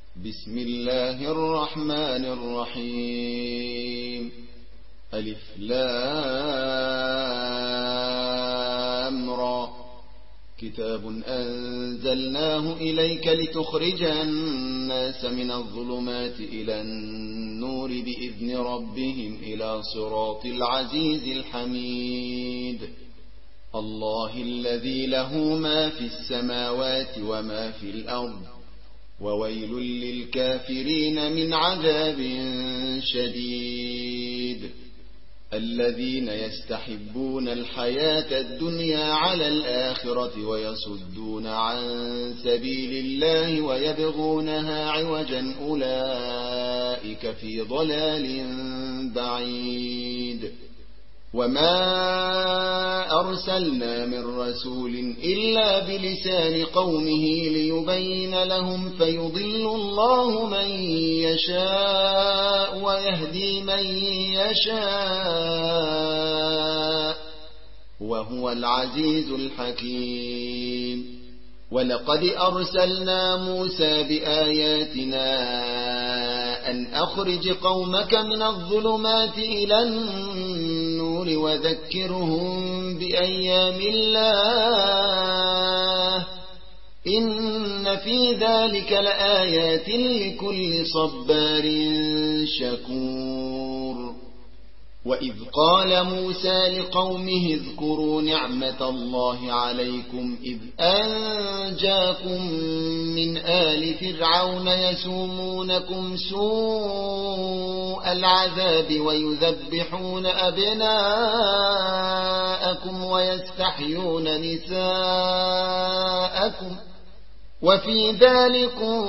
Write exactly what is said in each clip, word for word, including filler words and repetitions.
بسم الله الرحمن الرحيم. ألف لام را. كتاب أنزلناه إليك لتخرج الناس من الظلمات إلى النور بإذن ربهم إلى صراط العزيز الحميد. الله الذي له ما في السماوات وما في الأرض، وويل للكافرين من عذاب شديد. الذين يستحبون الحياة الدنيا على الآخرة ويصدون عن سبيل الله ويبغونها عوجا، أولئك في ضلال بعيد. وما أرسلنا من رسول إلا بلسان قومه ليبين لهم، فيضل الله من يشاء ويهدي من يشاء، وهو العزيز الحكيم. ولقد أرسلنا موسى بآياتنا أن أخرج قومك من الظلمات إلى النور وذكرهم بأيام الله، إن في ذلك لآيات لكل صبار شكور. وإذ قال موسى لقومه اذكروا نعمة الله عليكم إذ أنجاكم من آل فرعون يسومونكم سوء العذاب ويذبحون أبناءكم ويستحيون نساءكم، وفي ذلكم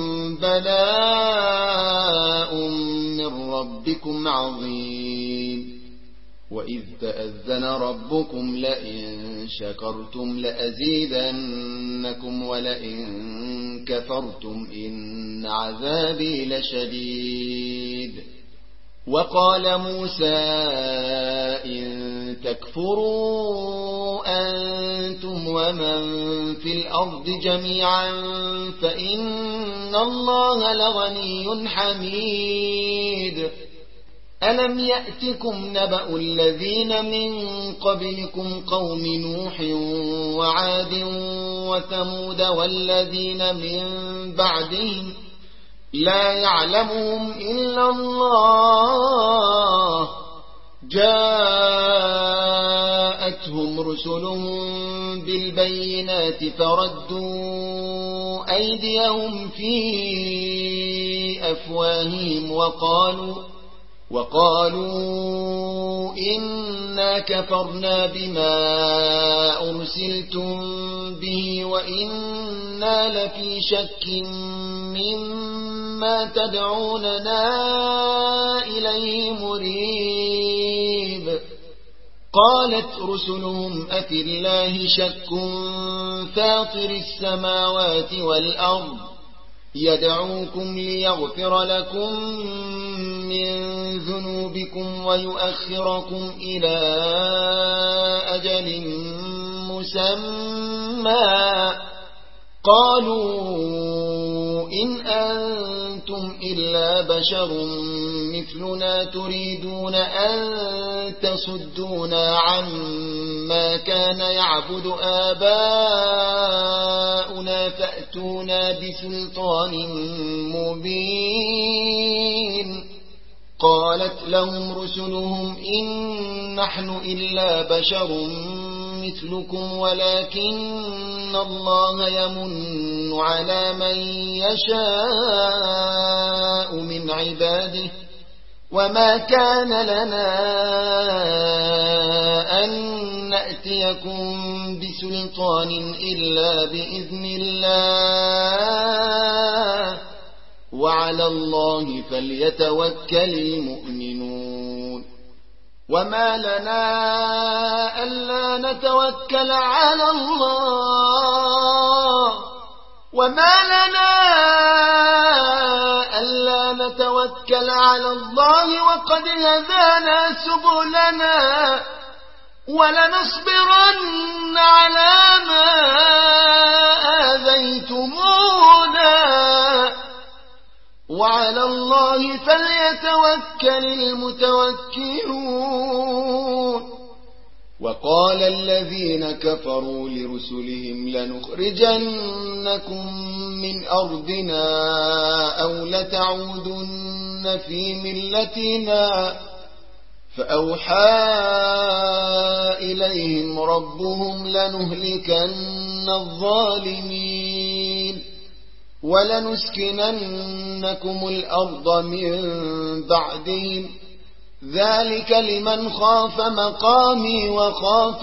بلاء من ربكم عظيم. وإذ تأذن ربكم لئن شكرتم لأزيدنكم ولئن كفرتم إن عذابي لشديد. وقال موسى إن تكفروا أنتم ومن في الأرض جميعا فإن الله لغني حميد. ألم يأتكم نبأ الذين من قبلكم قوم نوح وعاد وثمود والذين من بعدهم لا يعلمهم إلا الله، جاءتهم رسلهم بالبينات فردوا أيديهم في أفواههم وقالوا وقالوا إنا كفرنا بما أرسلتم به وإنا لفي شك مما تدعوننا إليه مريب. قالت رسلهم أفي الله شك فاطر السماوات والأرض يدعوكم ليغفر لكم من ذنوبكم ويؤخركم إلى أجل مسمى. قالوا إن أنتم إلا بشر مثلنا تريدون أن تصدونا عما كان يعبد آباؤنا فأتونا بسلطان مبين. قالت لهم رسلهم إن نحن إلا بشر مثلكم ولكن الله يمن على من يشاء من عباده، وما كان لنا أن نأتيكم بسلطان إلا بإذن الله، وعلى الله فليتوكل المؤمنون. وما لنا ألا نتوكل على الله وما لنا ألا نتوكل على الله وقد هدانا سبلنا ولنصبرن على ما آذيتمونا وعلى الله فليتوكل المتوكلون. وقال الذين كفروا لرسلهم لنخرجنكم من أرضنا أو لتعودن في ملتنا فأوحى إليهم ربهم لنهلكن الظالمين ولنسكننكم الأرض من بعدهم ذلك لمن خاف مقامي وخاف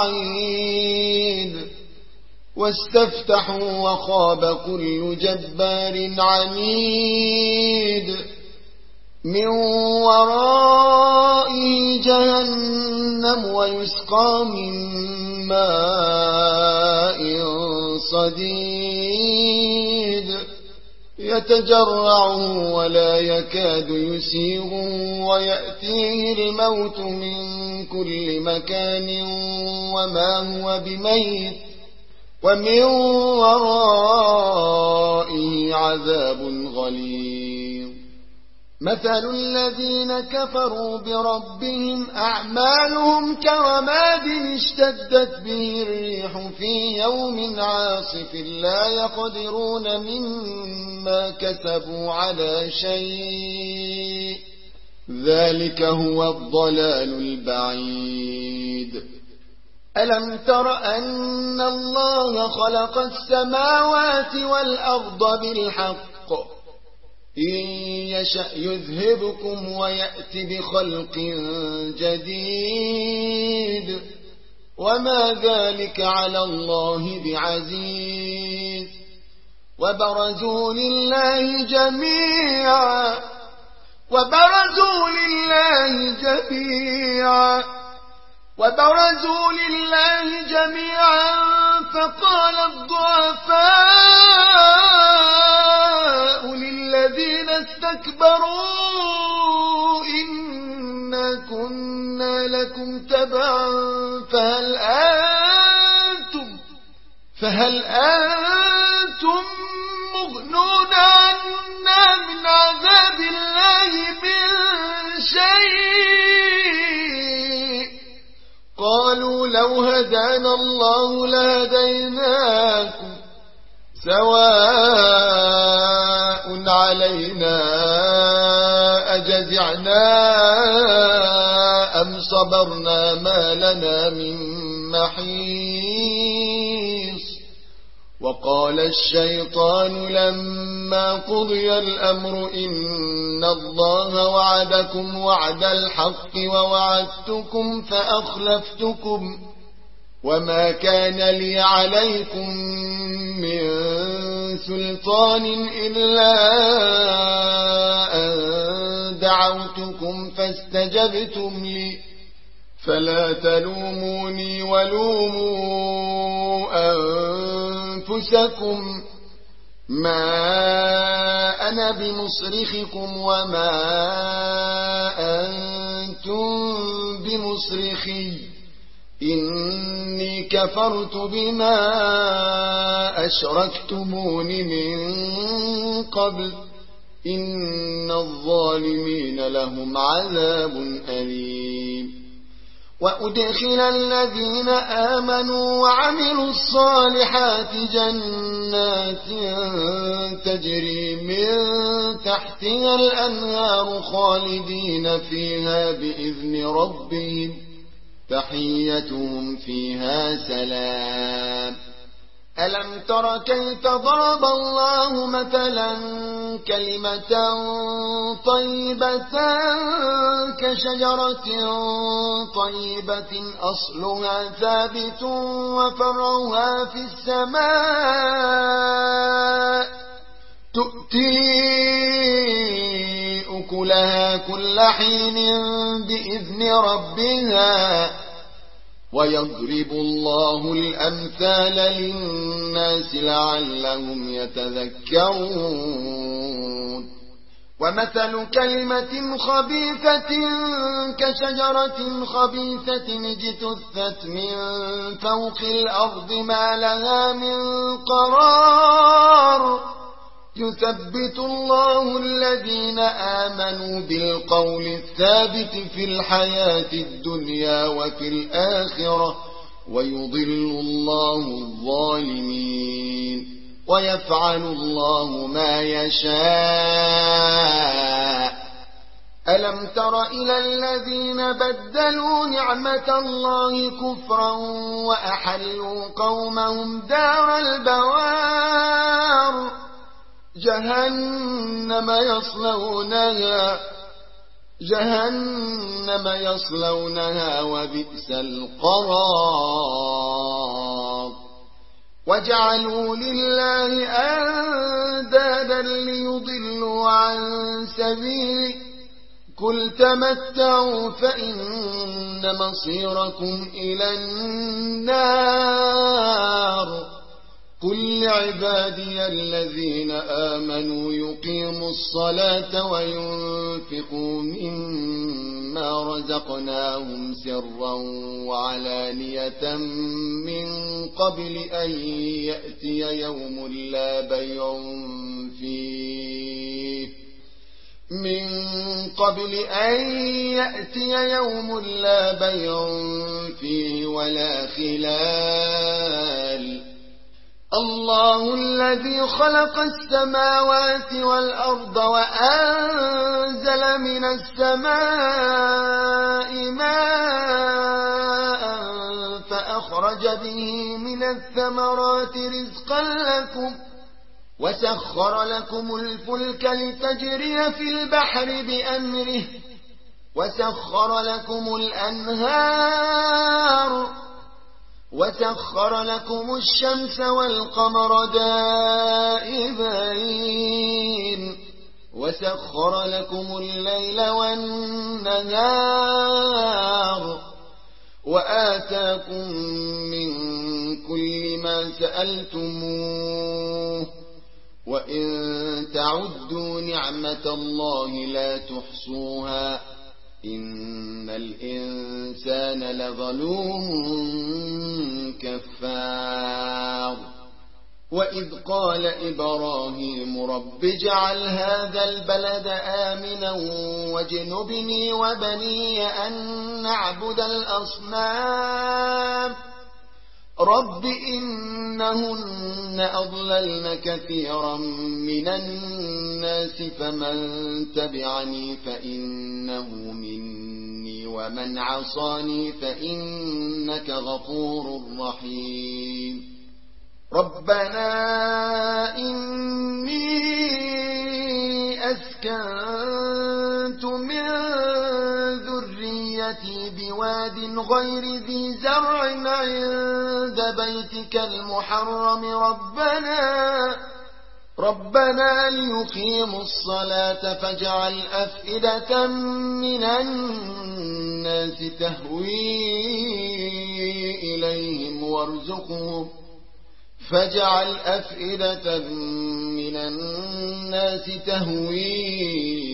وعيد. واستفتحوا وخاب كل جبار عنيد من ورائه جهنم ويسقى من ماء صديد يتجرعه ولا يكاد يسيغه ويأتيه الموت من كل مكان وما هو بميت ومن ورائه عذاب غليظ. مثل الذين كفروا بربهم أعمالهم كرماد اشتدت به الريح في يوم عاصف لا يقدرون مما كسبوا على شيء ذلك هو الضلال البعيد. ألم تر أن الله خلق السماوات والأرض بالحق إن يشأ يذهبكم ويأتي بخلق جديد وما ذلك على الله بعزيز. وبرزوا لله جميعا وبرزوا لله جميعا وبرزوا لله جميعا فقال الضعفاء للذين استكبروا إنا كنا لكم تبعا فهل أنتم فهل أنتم مغنون عنا من عذاب الله من شيء قالوا لو هدانا الله لهديناكم سواء علينا أجزعنا أم صبرنا ما لنا من محيص. وقال الشيطان لما قضي الأمر إن الله وعدكم وعد الحق ووعدتكم فأخلفتكم وما كان لي عليكم من سلطان إلا أن دعوتكم فاستجبتم لي فلا تلوموني ولوموا أنفسكم ما أنا بمصرخكم وما أنتم بمصرخي إني كفرت بما أشركتمون من قبل إن الظالمين لهم عذاب أليم. وأدخل الذين آمنوا وعملوا الصالحات جنات تجري من تحتها الأنهار خالدين فيها بإذن ربهم تحيتهم فيها سلام. ألم تر كيف ضرب الله مثلا كلمة طيبة كشجرة طيبة أصلها ثابت وفرعها في السماء تؤتي أكلها كل حين بإذن ربها ويضرب الله الأمثال للناس لعلهم يتذكرون. ومثل كلمة خبيثة كشجرة خبيثة اجتثت من فوق الأرض ما لها من قرار يثبت الله الذين آمنوا بالقول الثابت في الحياة الدنيا وفي الآخرة ويضل الله الظالمين ويفعل الله ما يشاء. ألم تر إلى الذين بدلوا نعمة الله كفرا وأحلوا قومهم دار البوار جهنم يصلونها جهنم يصلونها وبئس القرار وجعلوا لله أندادا ليضلوا عن سبيله قل تمتعوا فإن مصيركم إلى النار قل لعبادي الذين آمنوا يقيموا الصلاة وينفقوا مما رزقناهم سرا وعلانية من قبل أن يأتي يوم لا بيع فيه من قبل أن يأتي يوم لا بيع فيه ولا خلال الله الذي خلق السماوات والأرض وأنزل من السماء ماء فأخرج به من الثمرات رزقا لكم وسخر لكم الفلك لتجري في البحر بأمره وسخر لكم الأنهار وسخر لكم الشمس والقمر دائبين وسخر لكم الليل والنهار وآتاكم من كل ما سألتموه وإن تعدوا نعمة الله لا تحصوها إن الإنسان لظلوم كفار وإذ قال إبراهيم رب اجعل هذا البلد آمنا واجنبني وبني أن نعبد الأصنام رب إنهن أضللن كثيرا من الناس فمن تبعني فإنه مني ومن عصاني فإنك غفور رحيم ربنا إني أسكنت من ذريتي بواد غير ذي زرع عند بيتك المحرم ربنا ربنا ليقيموا الصلاة فاجعل أفئدة من الناس تهوي إليهم وارزقهم فاجعل أفئدة من الناس تهوي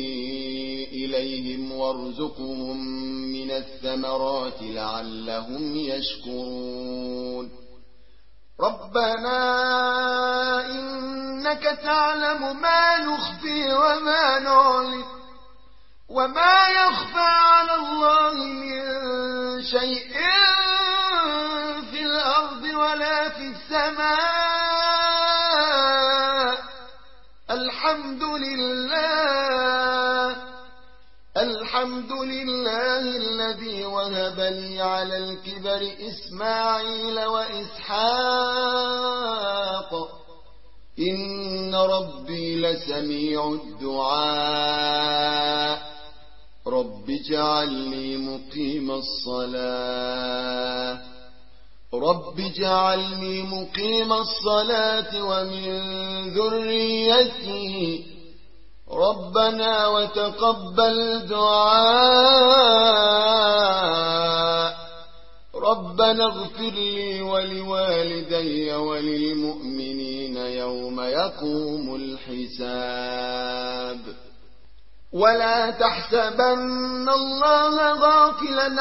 إليهم وارزقهم من الثمرات لعلهم يشكرون ربنا إنك تعلم ما نخفي وما نعلن وما يخفى على الله من شيء في الأرض ولا في السماء الحمد لله الحمد لله الذي وهب لي على الكبر إسماعيل وإسحاق إن ربي لسميع الدعاء رب اجعلني مقيم الصلاة رب اجعلني مقيم الصلاة ومن ذريتي ربنا وتقبل دعاء ربنا اغفر لي ولوالدي وللمؤمنين يوم يقوم الحساب ولا تحسبن الله غافلا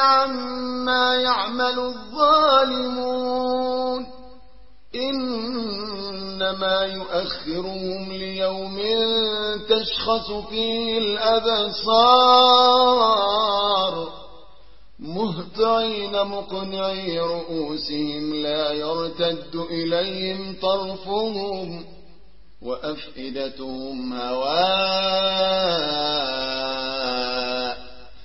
عما يعمل الظالمون إن إنما يؤخرهم ليوم تشخص فيه الأبصار مهطعين مقنعي رؤوسهم لا يرتد إليهم طرفهم وأفئدتهم هواء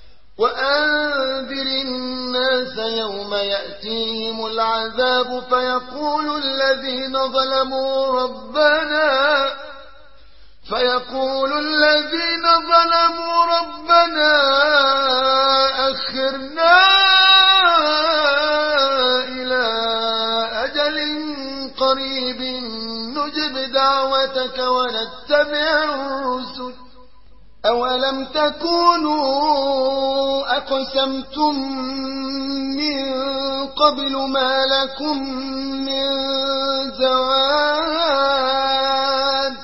وأنذر الناس يوم يأتيهم العذاب فيقول الذين ظلموا ربنا فيقول الذين ظلموا ربنا أخرنا إلى أجل قريب نجب دعوتك ونتبع الرسل أولم تكونوا أقسمتم من قبل ما لكم من زوال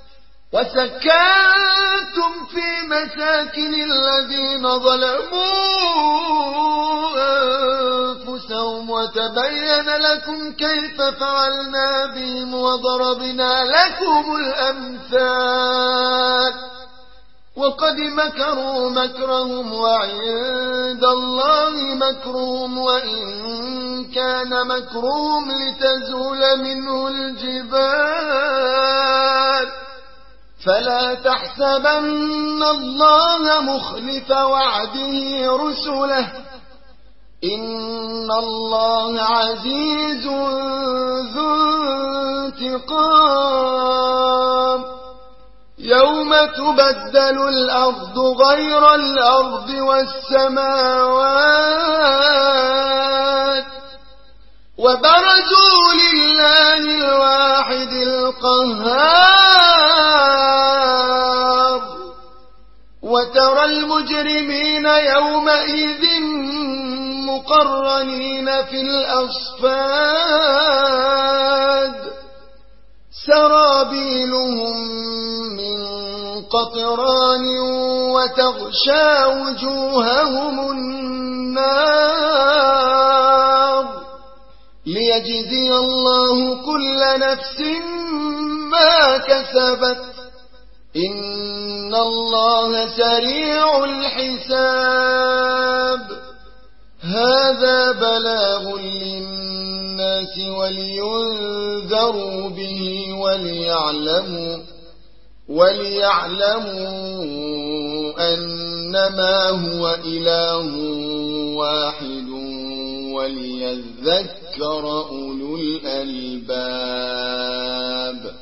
وسكنتم في مساكن الذين ظلموا أنفسهم وتبين لكم كيف فعلنا بهم وضربنا لكم الأمثال وقد مكروا مكرهم وعند الله مكرهم وإن كان مكرهم لتزول منه الجبال فلا تحسبن الله مخلف وعده رسله إن الله عزيز ذو انتقام يوم تبدل الأرض غير الأرض والسماوات وبرزوا لله الواحد القهار وترى المجرمين يومئذ مقرنين في الأصفاد سرابيلهم من قطران وتغشى وجوههم النار ليجزي الله كل نفس ما كسبت إن الله سريع الحساب هذا بلاغ للناس ولينذروا به وليعلموا وليعلموا أنما هو إله واحد وليذكر أولو الألباب.